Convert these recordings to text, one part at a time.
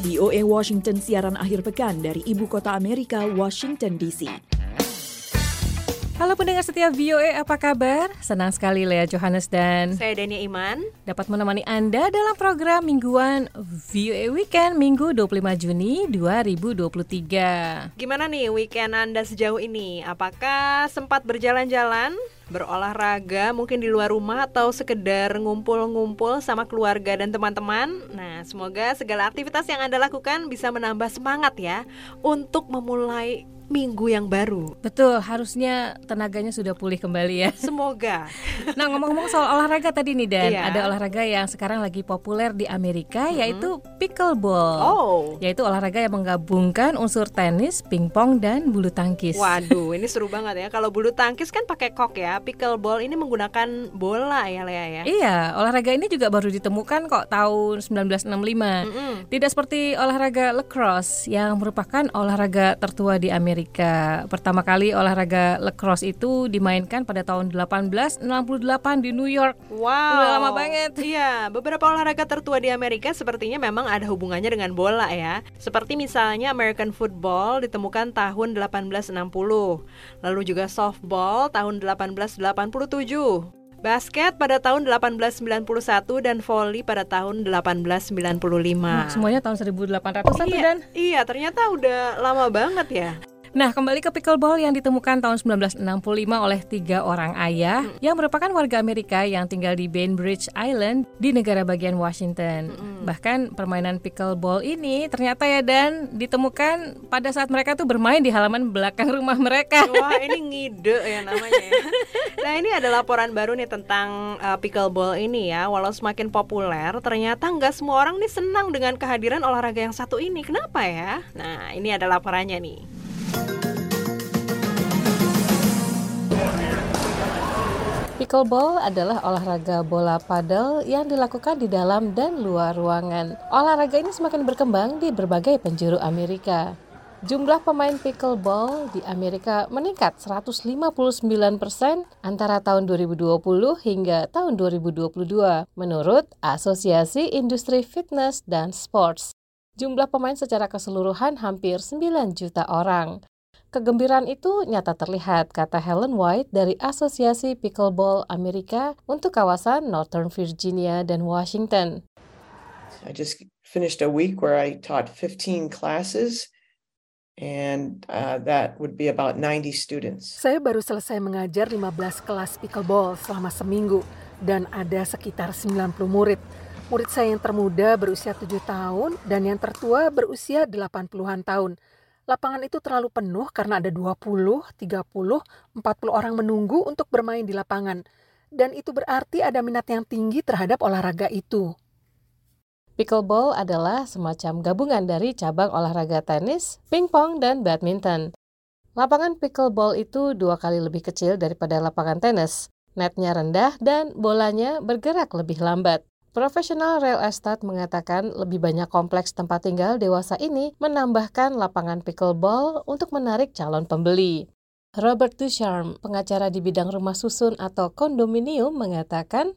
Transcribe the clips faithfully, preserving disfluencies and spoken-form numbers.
V O A Washington siaran akhir pekan dari ibu kota Amerika, Washington D C. Halo pendengar setia V O A, apa kabar? Senang sekali Lea Johannes dan saya Dania Iman dapat menemani Anda dalam program mingguan V O A Weekend Minggu dua puluh lima Juni dua ribu dua puluh tiga. Gimana nih weekend Anda sejauh ini? Apakah sempat berjalan-jalan, berolahraga mungkin di luar rumah, atau sekedar ngumpul-ngumpul sama keluarga dan teman-teman? Nah, semoga segala aktivitas yang Anda lakukan bisa menambah semangat ya untuk memulai minggu yang baru. Betul, harusnya tenaganya sudah pulih kembali ya. Semoga. Nah, ngomong-ngomong soal olahraga tadi nih Dan, iya. ada olahraga yang sekarang lagi populer di Amerika, mm-hmm. yaitu pickleball. Oh. Yaitu olahraga yang menggabungkan unsur tenis, pingpong, dan bulu tangkis. Waduh, ini seru banget ya. Kalau bulu tangkis kan pakai kok ya. Pickleball ini menggunakan bola ya, Lea ya. Iya, olahraga ini juga baru ditemukan kok tahun sembilan belas enam puluh lima. Mm-hmm. Tidak seperti olahraga lacrosse yang merupakan olahraga tertua di Amerika. Amerika. Pertama kali olahraga lacrosse itu dimainkan pada tahun delapan belas enam puluh delapan di New York. Wow, udah lama banget. Iya, beberapa olahraga tertua di Amerika sepertinya memang ada hubungannya dengan bola ya. Seperti misalnya American football ditemukan tahun delapan belas enam puluh. Lalu juga softball tahun delapan belas delapan puluh tujuh. Basket pada tahun delapan belas sembilan puluh satu dan volley pada tahun delapan belas sembilan puluh lima. Nah, semuanya tahun seribu delapan ratusan iya, Dan. Iya, ternyata udah lama banget ya. Nah, kembali ke pickleball yang ditemukan tahun sembilan belas enam puluh lima oleh tiga orang ayah hmm. yang merupakan warga Amerika yang tinggal di Bainbridge Island di negara bagian Washington. Hmm. Bahkan permainan pickleball ini ternyata ya Dan ditemukan pada saat mereka tuh bermain di halaman belakang rumah mereka. Wah, ini ngide ya namanya ya. Nah, ini ada laporan baru nih tentang uh, pickleball ini ya. Walau semakin populer, ternyata nggak semua orang nih senang dengan kehadiran olahraga yang satu ini. Kenapa ya? Nah, ini ada laporannya nih. Pickleball adalah olahraga bola padel yang dilakukan di dalam dan luar ruangan. Olahraga ini semakin berkembang di berbagai penjuru Amerika. Jumlah pemain pickleball di Amerika meningkat seratus lima puluh sembilan persen antara tahun dua ribu dua puluh hingga tahun dua ribu dua puluh dua, menurut Asosiasi Industri Fitness dan Sports. Jumlah pemain secara keseluruhan hampir sembilan juta orang. Kegembiraan itu nyata terlihat, kata Helen White dari Asosiasi Pickleball Amerika untuk kawasan Northern Virginia dan Washington. I just finished a week where I taught fifteen classes and uh, that would be about ninety students. Saya baru selesai mengajar lima belas kelas pickleball selama seminggu dan ada sekitar sembilan puluh murid. Murid saya yang termuda berusia tujuh tahun dan yang tertua berusia delapan puluhan tahun. Lapangan itu terlalu penuh karena ada dua puluh, tiga puluh, empat puluh orang menunggu untuk bermain di lapangan. Dan itu berarti ada minat yang tinggi terhadap olahraga itu. Pickleball adalah semacam gabungan dari cabang olahraga tenis, pingpong, dan badminton. Lapangan pickleball itu dua kali lebih kecil daripada lapangan tenis. Netnya rendah dan bolanya bergerak lebih lambat. Profesional real estate mengatakan lebih banyak kompleks tempat tinggal dewasa ini menambahkan lapangan pickleball untuk menarik calon pembeli. Robert Ducharme, pengacara di bidang rumah susun atau kondominium, mengatakan,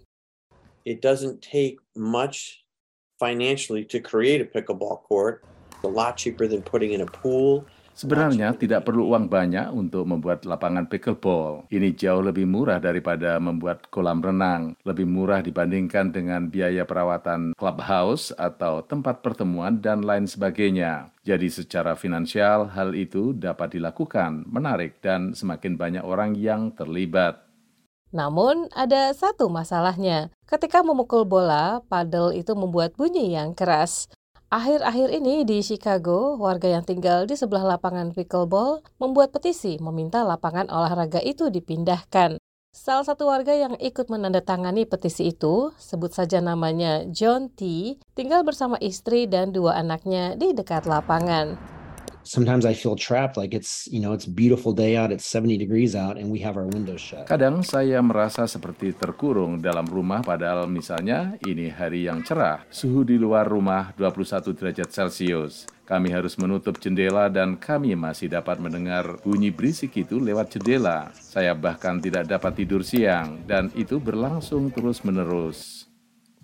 It doesn't take much financially to create a pickleball court. It's a lot cheaper than putting in a pool. Sebenarnya tidak perlu uang banyak untuk membuat lapangan pickleball. Ini jauh lebih murah daripada membuat kolam renang, lebih murah dibandingkan dengan biaya perawatan clubhouse atau tempat pertemuan dan lain sebagainya. Jadi secara finansial hal itu dapat dilakukan, menarik dan semakin banyak orang yang terlibat. Namun ada satu masalahnya. Ketika memukul bola, padel itu membuat bunyi yang keras. Akhir-akhir ini di Chicago, warga yang tinggal di sebelah lapangan pickleball membuat petisi meminta lapangan olahraga itu dipindahkan. Salah satu warga yang ikut menandatangani petisi itu, sebut saja namanya John T., tinggal bersama istri dan dua anaknya di dekat lapangan. Sometimes I feel trapped, like it's, you know, it's a beautiful day out, it's seventy degrees out, and we have our windows shut. Kadang saya merasa seperti terkurung dalam rumah, padahal misalnya ini hari yang cerah. Suhu di luar rumah dua puluh satu derajat Celcius. Kami harus menutup jendela dan kami masih dapat mendengar bunyi berisik itu lewat jendela. Saya bahkan tidak dapat tidur siang, dan itu berlangsung terus-menerus.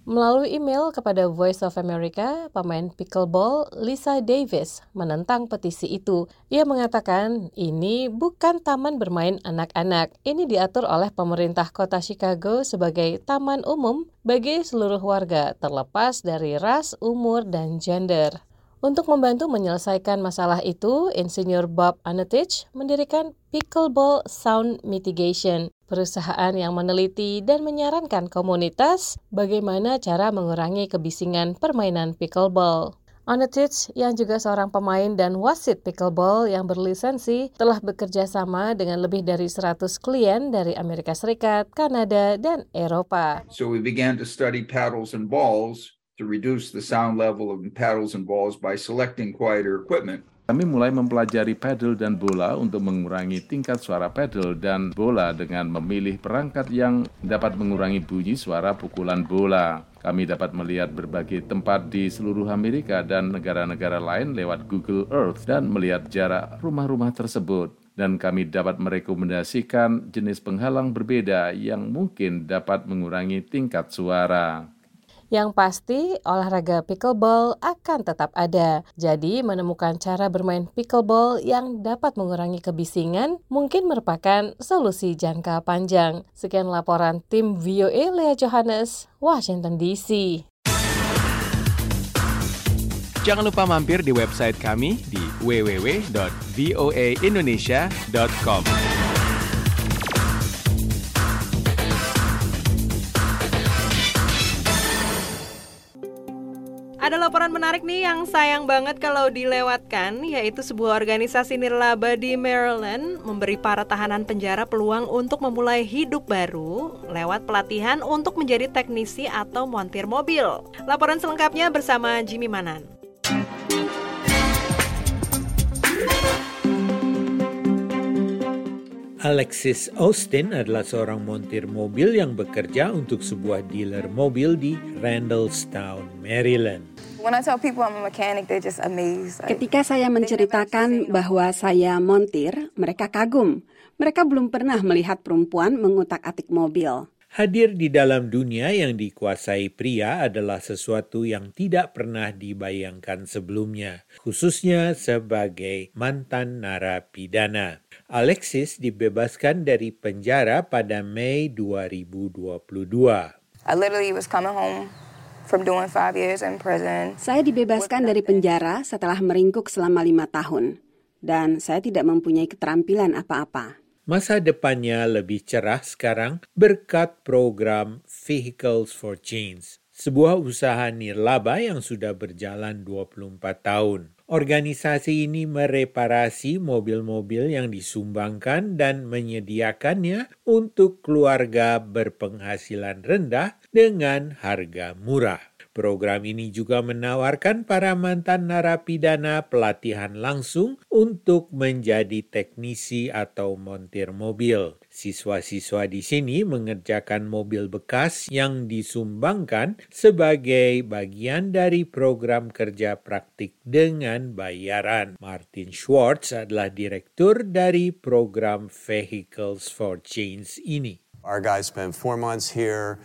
Melalui email kepada Voice of America, pemain pickleball Lisa Davis menentang petisi itu. Ia mengatakan ini bukan taman bermain anak-anak. Ini diatur oleh pemerintah kota Chicago sebagai taman umum bagi seluruh warga terlepas dari ras, umur, dan gender. Untuk membantu menyelesaikan masalah itu, Insinyur Bob Anetich mendirikan Pickleball Sound Mitigation, perusahaan yang meneliti dan menyarankan komunitas bagaimana cara mengurangi kebisingan permainan pickleball. Anetich, yang juga seorang pemain dan wasit pickleball yang berlisensi, telah bekerja sama dengan lebih dari seratus klien dari Amerika Serikat, Kanada, dan Eropa. So we began to study paddles and balls to reduce the sound level of paddles and balls by selecting quieter equipment. Kami mulai mempelajari paddle dan bola untuk mengurangi tingkat suara paddle dan bola dengan memilih perangkat yang dapat mengurangi bunyi suara pukulan bola. Kami dapat melihat berbagai tempat di seluruh Amerika dan negara-negara lain lewat Google Earth dan melihat jarak rumah-rumah tersebut. Dan kami dapat merekomendasikan jenis penghalang berbeda yang mungkin dapat mengurangi tingkat suara. Yang pasti, olahraga pickleball akan tetap ada. Jadi, menemukan cara bermain pickleball yang dapat mengurangi kebisingan mungkin merupakan solusi jangka panjang. Sekian laporan tim V O A Lea Johannes, Washington D C. Jangan lupa mampir di website kami di w w w dot voa indonesia dot com. Ada laporan menarik nih yang sayang banget kalau dilewatkan, yaitu sebuah organisasi nirlaba di Maryland memberi para tahanan penjara peluang untuk memulai hidup baru lewat pelatihan untuk menjadi teknisi atau montir mobil. Laporan selengkapnya bersama Jimmy Manan. Alexis Austin adalah seorang montir mobil yang bekerja untuk sebuah dealer mobil di Randallstown, Maryland. Ketika saya menceritakan bahwa saya montir, mereka kagum. Mereka belum pernah melihat perempuan mengutak-atik mobil. Hadir di dalam dunia yang dikuasai pria adalah sesuatu yang tidak pernah dibayangkan sebelumnya, khususnya sebagai mantan narapidana. Alexis dibebaskan dari penjara pada Mei dua ribu dua puluh dua. I literally was coming home from doing five years in prison. Saya dibebaskan dari penjara setelah meringkuk selama lima tahun, dan saya tidak mempunyai keterampilan apa-apa. Masa depannya lebih cerah sekarang berkat program Vehicles for Change, sebuah usaha nirlaba yang sudah berjalan dua puluh empat tahun. Organisasi ini mereparasi mobil-mobil yang disumbangkan dan menyediakannya untuk keluarga berpenghasilan rendah dengan harga murah. Program ini juga menawarkan para mantan narapidana pelatihan langsung untuk menjadi teknisi atau montir mobil. Siswa-siswa di sini mengerjakan mobil bekas yang disumbangkan sebagai bagian dari program kerja praktik dengan bayaran. Martin Schwartz adalah direktur dari program Vehicles for Change ini. Our guys spend four months here.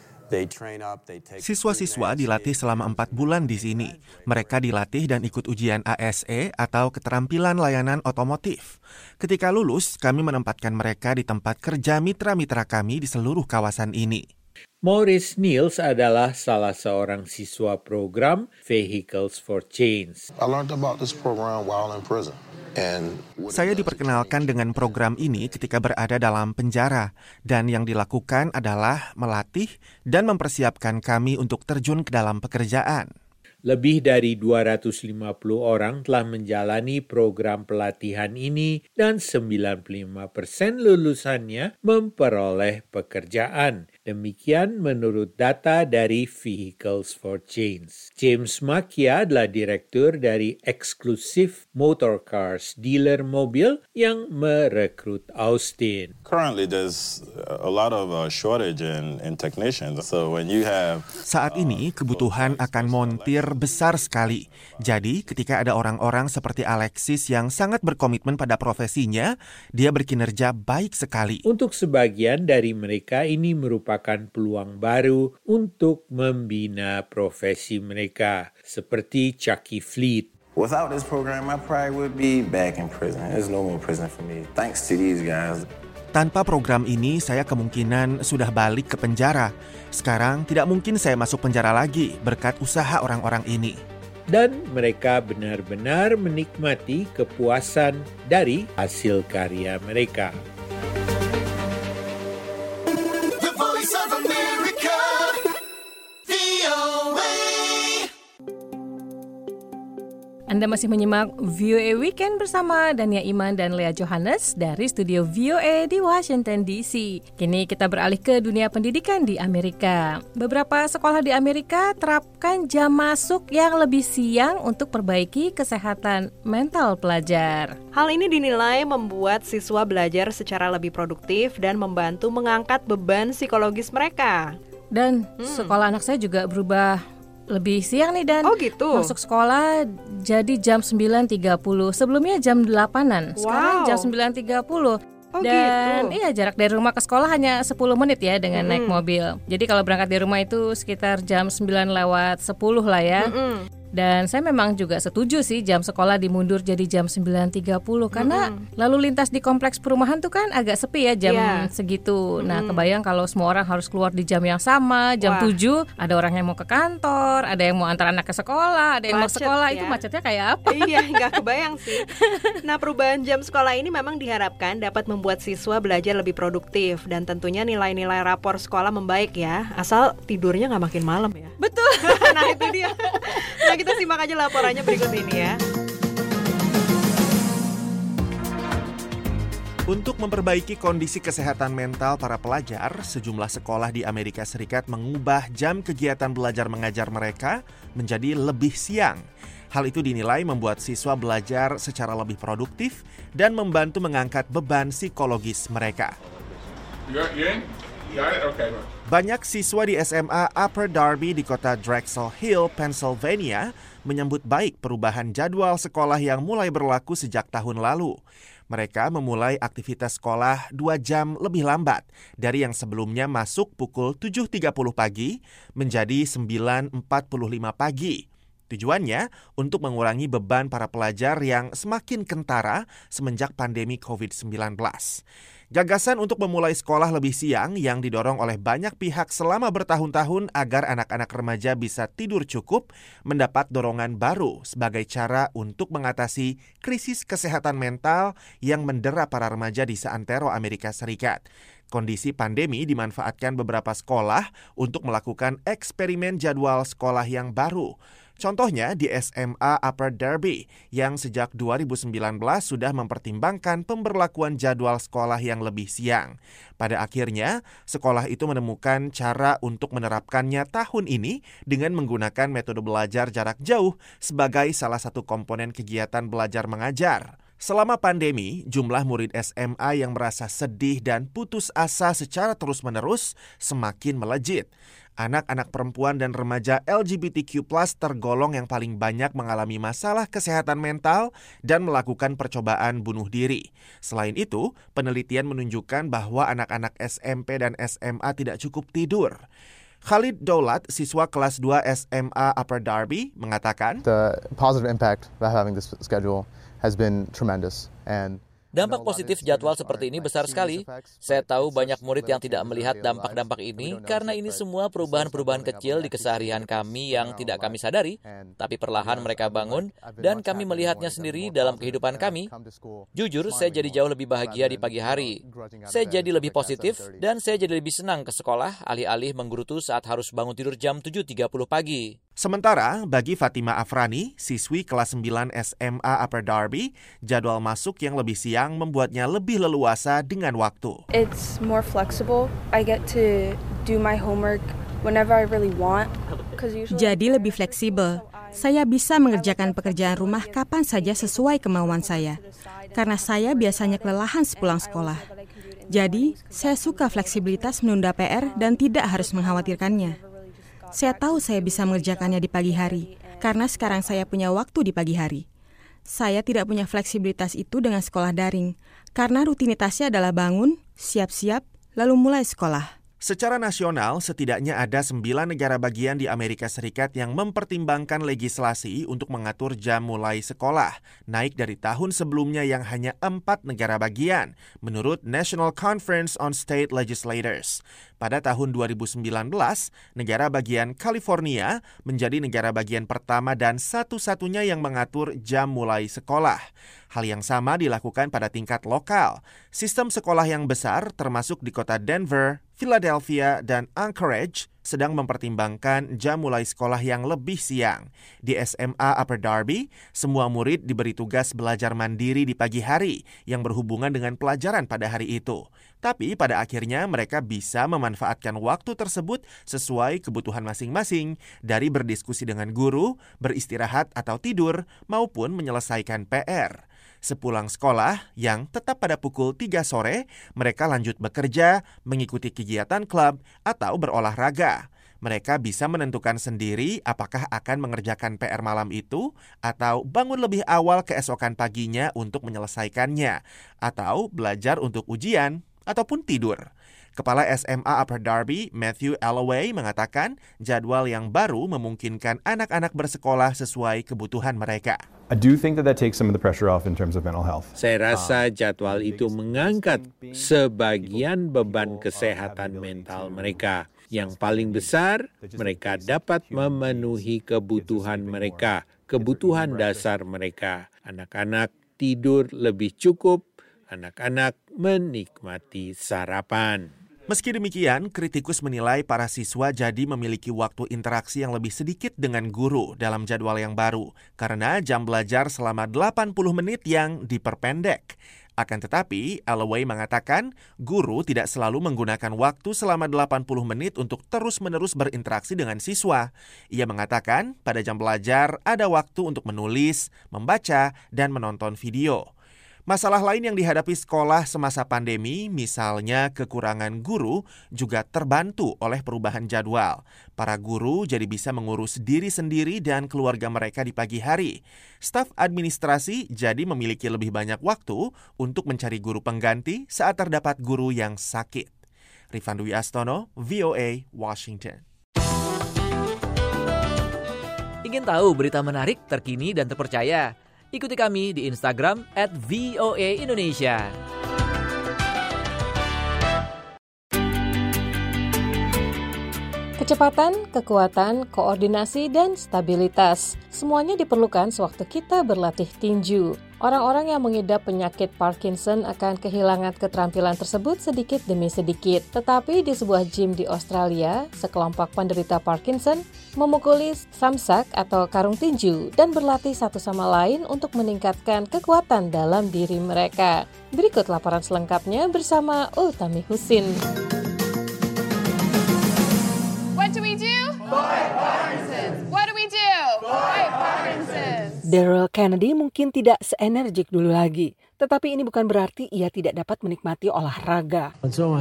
Siswa-siswa dilatih selama empat bulan di sini. Mereka dilatih dan ikut ujian A S E atau keterampilan layanan otomotif. Ketika lulus, kami menempatkan mereka di tempat kerja mitra-mitra kami di seluruh kawasan ini. Maurice Niels adalah salah seorang siswa program Vehicles for Change. I learned about this program while in prison. Saya diperkenalkan dengan program ini ketika berada dalam penjara, dan yang dilakukan adalah melatih dan mempersiapkan kami untuk terjun ke dalam pekerjaan. Lebih dari dua ratus lima puluh orang telah menjalani program pelatihan ini dan sembilan puluh lima persen lulusannya memperoleh pekerjaan. Demikian menurut data dari Vehicles for Change. James Makia adalah direktur dari Exclusive Motor Cars dealer mobil yang merekrut Austin. Currently there's a lot of uh, shortage in, in technicians. So when you have Saat ini kebutuhan akan montir besar sekali. Jadi ketika ada orang-orang seperti Alexis yang sangat berkomitmen pada profesinya, dia berkinerja baik sekali. Untuk sebagian dari mereka ini merupakan merupakan peluang baru untuk membina profesi mereka, seperti Chucky Fleet. Without this program, I probably would be back in prison. There's no more prison for me. Thanks to these guys. Tanpa program ini, saya kemungkinan sudah balik ke penjara. Sekarang tidak mungkin saya masuk penjara lagi berkat usaha orang-orang ini. Dan mereka benar-benar menikmati kepuasan dari hasil karya mereka. The Voice of America, V O A. Anda masih menyimak V O A Weekend bersama Dania Iman dan Lea Johannes dari studio V O A di Washington D C. Kini kita beralih ke dunia pendidikan di Amerika. Beberapa sekolah di Amerika terapkan jam masuk yang lebih siang untuk perbaiki kesehatan mental pelajar. Hal ini dinilai membuat siswa belajar secara lebih produktif dan membantu mengangkat beban psikologis mereka. Dan Hmm. sekolah anak saya juga berubah lebih siang nih, dan Oh gitu. masuk sekolah jadi jam sembilan tiga puluh. Sebelumnya jam delapanan, sekarang Wow. jam sembilan tiga puluh. Oh Dan gitu. iya, jarak dari rumah ke sekolah hanya sepuluh menit ya dengan Mm-mm. naik mobil. Jadi kalau berangkat dari rumah itu sekitar jam sembilan lewat sepuluh lah ya. Mm-mm. Dan saya memang juga setuju sih jam sekolah dimundur jadi jam sembilan tiga puluh. Karena Mm-mm. lalu lintas di kompleks perumahan tuh kan agak sepi ya jam Iya. segitu. Nah, Mm-mm. kebayang kalau semua orang harus keluar di jam yang sama, jam Wah. tujuh. Ada orang yang mau ke kantor, ada yang mau antar anak ke sekolah, ada yang mau Macet sekolah. ya. Itu macetnya kayak apa? Iya, nggak kebayang sih. Nah, perubahan jam sekolah ini memang diharapkan dapat membuat siswa belajar lebih produktif. Dan tentunya nilai-nilai rapor sekolah membaik ya. Asal tidurnya nggak makin malam ya. Betul. Nah, itu dia. Nah, kita simak aja laporannya berikut ini ya. Untuk memperbaiki kondisi kesehatan mental para pelajar, sejumlah sekolah di Amerika Serikat mengubah jam kegiatan belajar mengajar mereka menjadi lebih siang. Hal itu dinilai membuat siswa belajar secara lebih produktif dan membantu mengangkat beban psikologis mereka. Banyak siswa di S M A Upper Darby di kota Drexel Hill, Pennsylvania, menyambut baik perubahan jadwal sekolah yang mulai berlaku sejak tahun lalu. Mereka memulai aktivitas sekolah dua jam lebih lambat dari yang sebelumnya masuk pukul tujuh tiga puluh pagi menjadi sembilan empat puluh lima pagi. Tujuannya untuk mengurangi beban para pelajar yang semakin kentara semenjak pandemi covid sembilan belas. Gagasan untuk memulai sekolah lebih siang yang didorong oleh banyak pihak selama bertahun-tahun agar anak-anak remaja bisa tidur cukup mendapat dorongan baru sebagai cara untuk mengatasi krisis kesehatan mental yang mendera para remaja di seantero Amerika Serikat. Kondisi pandemi dimanfaatkan beberapa sekolah untuk melakukan eksperimen jadwal sekolah yang baru. Contohnya di S M A Upper Darby yang sejak dua ribu sembilan belas sudah mempertimbangkan pemberlakuan jadwal sekolah yang lebih siang. Pada akhirnya, sekolah itu menemukan cara untuk menerapkannya tahun ini dengan menggunakan metode belajar jarak jauh sebagai salah satu komponen kegiatan belajar mengajar. Selama pandemi, jumlah murid S M A yang merasa sedih dan putus asa secara terus-menerus semakin melejit. Anak-anak perempuan dan remaja L G B T Q plus tergolong yang paling banyak mengalami masalah kesehatan mental dan melakukan percobaan bunuh diri. Selain itu, penelitian menunjukkan bahwa anak-anak S M P dan S M A tidak cukup tidur. Khalid Daulat, siswa kelas dua S M A Upper Darby, mengatakan, The positive impact of having this schedule has been tremendous, and dampak positif jadwal seperti ini besar sekali. Saya tahu banyak murid yang tidak melihat dampak-dampak ini karena ini semua perubahan-perubahan kecil di keseharian kami yang tidak kami sadari, tapi perlahan mereka bangun dan kami melihatnya sendiri dalam kehidupan kami. Jujur, saya jadi jauh lebih bahagia di pagi hari. Saya jadi lebih positif dan saya jadi lebih senang ke sekolah alih-alih menggerutu saat harus bangun tidur jam tujuh tiga puluh pagi. Sementara bagi Fatima Afrani, siswi kelas sembilan S M A Upper Darby, jadwal masuk yang lebih siang membuatnya lebih leluasa dengan waktu. It's more flexible. I get to do my homework whenever I really want. Jadi lebih fleksibel. Saya bisa mengerjakan pekerjaan rumah kapan saja sesuai kemauan saya. Karena saya biasanya kelelahan sepulang sekolah. Jadi, saya suka fleksibilitas menunda P R dan tidak harus mengkhawatirkannya. Saya tahu saya bisa mengerjakannya di pagi hari, karena sekarang saya punya waktu di pagi hari. Saya tidak punya fleksibilitas itu dengan sekolah daring, karena rutinitasnya adalah bangun, siap-siap, lalu mulai sekolah. Secara nasional, setidaknya ada sembilan negara bagian di Amerika Serikat yang mempertimbangkan legislasi untuk mengatur jam mulai sekolah, naik dari tahun sebelumnya yang hanya empat negara bagian, menurut National Conference on State Legislators. Pada tahun dua ribu sembilan belas, negara bagian California menjadi negara bagian pertama dan satu-satunya yang mengatur jam mulai sekolah. Hal yang sama dilakukan pada tingkat lokal. Sistem sekolah yang besar, termasuk di kota Denver, Philadelphia, dan Anchorage, sedang mempertimbangkan jam mulai sekolah yang lebih siang. Di S M A Upper Darby, semua murid diberi tugas belajar mandiri di pagi hari yang berhubungan dengan pelajaran pada hari itu. Tapi pada akhirnya mereka bisa memanfaatkan waktu tersebut sesuai kebutuhan masing-masing, dari berdiskusi dengan guru, beristirahat atau tidur, maupun menyelesaikan P R. Sepulang sekolah, yang tetap pada pukul tiga sore, mereka lanjut bekerja, mengikuti kegiatan klub, atau berolahraga. Mereka bisa menentukan sendiri apakah akan mengerjakan P R malam itu, atau bangun lebih awal keesokan paginya untuk menyelesaikannya, atau belajar untuk ujian, ataupun tidur. Kepala S M A Upper Darby, Matthew Alloway, mengatakan jadwal yang baru memungkinkan anak-anak bersekolah sesuai kebutuhan mereka. I do think that that takes some of the pressure off in terms of mental health. Saya rasa jadwal itu mengangkat sebagian beban kesehatan mental mereka. Yang paling besar, mereka dapat memenuhi kebutuhan mereka, kebutuhan dasar mereka. Anak-anak tidur lebih cukup, anak-anak menikmati sarapan. Meski demikian, kritikus menilai para siswa jadi memiliki waktu interaksi yang lebih sedikit dengan guru dalam jadwal yang baru, karena jam belajar selama delapan puluh menit yang diperpendek. Akan tetapi, Alloway mengatakan guru tidak selalu menggunakan waktu selama delapan puluh menit untuk terus-menerus berinteraksi dengan siswa. Ia mengatakan pada jam belajar ada waktu untuk menulis, membaca, dan menonton video. Masalah lain yang dihadapi sekolah semasa pandemi, misalnya kekurangan guru, juga terbantu oleh perubahan jadwal. Para guru jadi bisa mengurus diri sendiri dan keluarga mereka di pagi hari. Staf administrasi jadi memiliki lebih banyak waktu untuk mencari guru pengganti saat terdapat guru yang sakit. Rifan Dwi Astono, V O A, Washington. Ingin tahu berita menarik, terkini, dan terpercaya? Ikuti kami di Instagram at V O A Indonesia. Kecepatan, kekuatan, koordinasi, dan stabilitas. Semuanya diperlukan sewaktu kita berlatih tinju. Orang-orang yang mengidap penyakit Parkinson akan kehilangan keterampilan tersebut sedikit demi sedikit. Tetapi di sebuah gym di Australia, sekelompok penderita Parkinson memukuli samsak atau karung tinju dan berlatih satu sama lain untuk meningkatkan kekuatan dalam diri mereka. Berikut laporan selengkapnya bersama Utami Husin. What do we do? Fight Parkinson's. What do we do? Fight Parkinson's. Daryl Kennedy mungkin tidak seenergik dulu lagi, tetapi ini bukan berarti ia tidak dapat menikmati olahraga.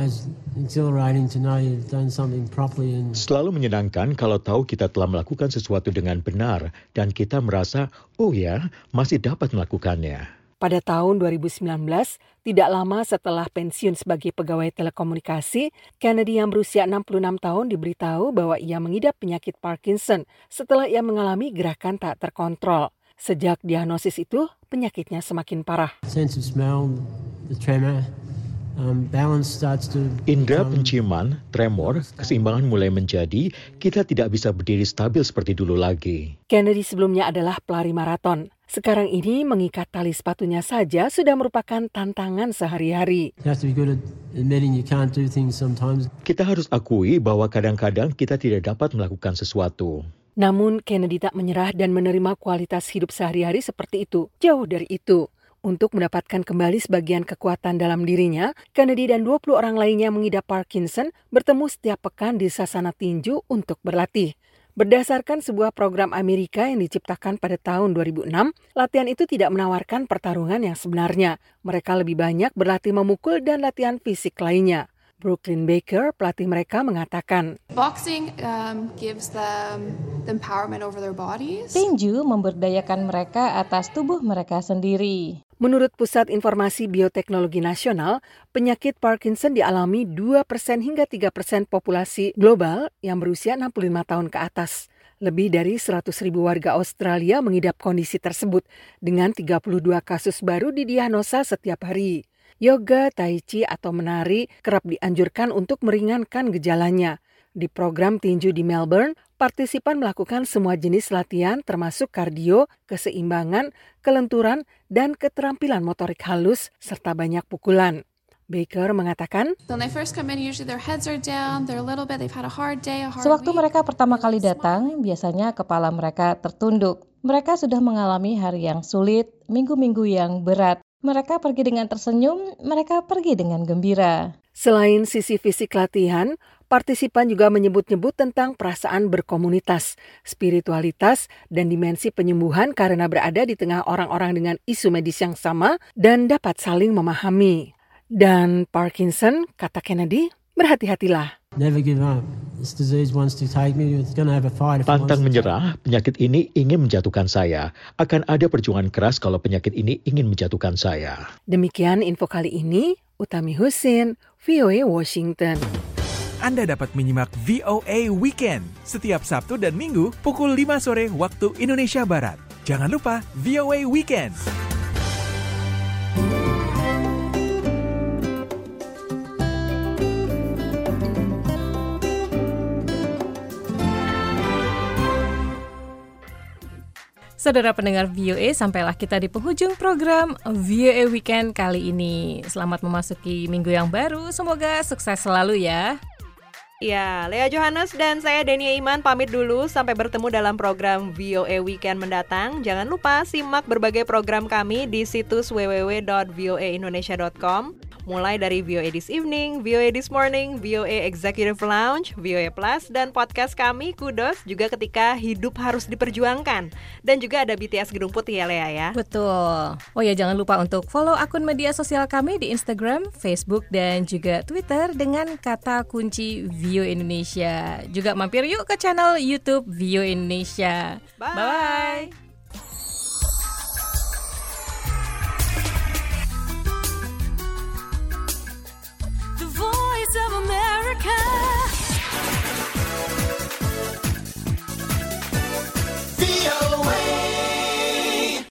Selalu menyenangkan kalau tahu kita telah melakukan sesuatu dengan benar dan kita merasa, oh ya, masih dapat melakukannya. Pada tahun dua ribu sembilan belas, tidak lama setelah pensiun sebagai pegawai telekomunikasi, Kennedy yang berusia enam puluh enam tahun diberitahu bahwa ia mengidap penyakit Parkinson setelah ia mengalami gerakan tak terkontrol. Sejak diagnosis itu, penyakitnya semakin parah. Sense of smell, the tremor, um, balance starts to Indra penciuman, tremor, keseimbangan mulai menjadi, kita tidak bisa berdiri stabil seperti dulu lagi. Kennedy sebelumnya adalah pelari maraton. Sekarang ini mengikat tali sepatunya saja sudah merupakan tantangan sehari-hari. Kita harus akui bahwa kadang-kadang kita tidak dapat melakukan sesuatu. Namun Kennedy tak menyerah dan menerima kualitas hidup sehari-hari seperti itu. Jauh dari itu. Untuk mendapatkan kembali sebagian kekuatan dalam dirinya, Kennedy dan dua puluh orang lainnya mengidap Parkinson bertemu setiap pekan di sasana tinju untuk berlatih. Berdasarkan sebuah program Amerika yang diciptakan pada tahun dua ribu enam, latihan itu tidak menawarkan pertarungan yang sebenarnya. Mereka lebih banyak berlatih memukul dan latihan fisik lainnya. Brooklyn Baker, pelatih mereka, mengatakan, Boxing um, gives them the empowerment over their bodies. Tinju memberdayakan mereka atas tubuh mereka sendiri. Menurut Pusat Informasi Bioteknologi Nasional, penyakit Parkinson dialami dua persen hingga tiga persen populasi global yang berusia enam puluh lima tahun ke atas. Lebih dari seratus ribu warga Australia mengidap kondisi tersebut dengan tiga puluh dua kasus baru didiagnosa setiap hari. Yoga, tai chi, atau menari kerap dianjurkan untuk meringankan gejalanya. Di program tinju di Melbourne, partisipan melakukan semua jenis latihan termasuk kardio, keseimbangan, kelenturan, dan keterampilan motorik halus serta banyak pukulan. Baker mengatakan, sewaktu mereka pertama kali datang, biasanya kepala mereka tertunduk. Mereka sudah mengalami hari yang sulit, minggu-minggu yang berat. Mereka pergi dengan tersenyum, mereka pergi dengan gembira. Selain sisi fisik latihan, partisipan juga menyebut-nyebut tentang perasaan berkomunitas, spiritualitas, dan dimensi penyembuhan karena berada di tengah orang-orang dengan isu medis yang sama dan dapat saling memahami. Dan Parkinson, kata Kennedy, berhati-hatilah. Never give up. This disease wants to take me. It's going to have a fight. Pantang menyerah, penyakit ini ingin menjatuhkan saya. Akan ada perjuangan keras kalau penyakit ini ingin menjatuhkan saya. Demikian info kali ini, Utami Husin, V O A Washington. Anda dapat menyimak V O A Weekend setiap Sabtu dan Minggu pukul lima sore waktu Indonesia Barat. Jangan lupa V O A Weekend. Saudara pendengar V O A, sampailah kita di penghujung program V O A Weekend kali ini. Selamat memasuki minggu yang baru, semoga sukses selalu ya. Ya, Lea Johannes dan saya Denia Iman pamit dulu. Sampai bertemu dalam program V O A Weekend mendatang. Jangan lupa simak berbagai program kami di situs w w w dot v o a indonesia dot com. Mulai dari V O A This Evening, V O A This Morning, V O A Executive Lounge, V O A Plus, dan podcast kami Kudos juga ketika hidup harus diperjuangkan. Dan juga ada B T S Gedung Putih ya Lea ya. Betul. Oh ya, jangan lupa untuk follow akun media sosial kami di Instagram, Facebook, dan juga Twitter dengan kata kunci V O A Indonesia. Juga mampir yuk ke channel YouTube V O A Indonesia. Bye. Bye.